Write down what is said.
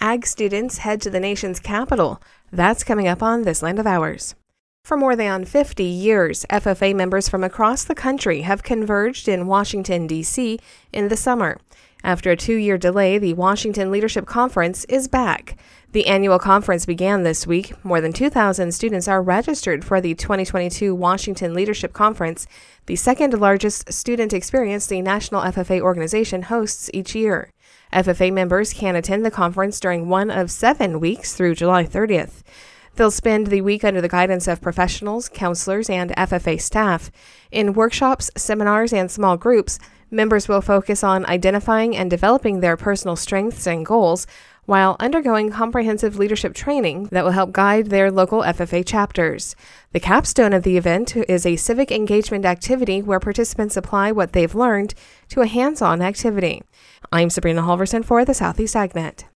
Ag students head to the nation's capital. That's coming up on This Land of Ours. For more than 50 years, FFA members from across the country have converged in Washington, D.C. in the summer. After a 2-year delay, the Washington Leadership Conference is back. The annual conference began this week. More than 2,000 students are registered for the 2022 Washington Leadership Conference, the second largest student experience the National FFA organization hosts each year. FFA members can attend the conference during one of 7 weeks through July 30th. They'll spend the week under the guidance of professionals, counselors, and FFA staff. In workshops, seminars, and small groups, members will focus on identifying and developing their personal strengths and goals while undergoing comprehensive leadership training that will help guide their local FFA chapters. The capstone of the event is a civic engagement activity where participants apply what they've learned to a hands-on activity. I'm Sabrina Halverson for the Southeast AgNet.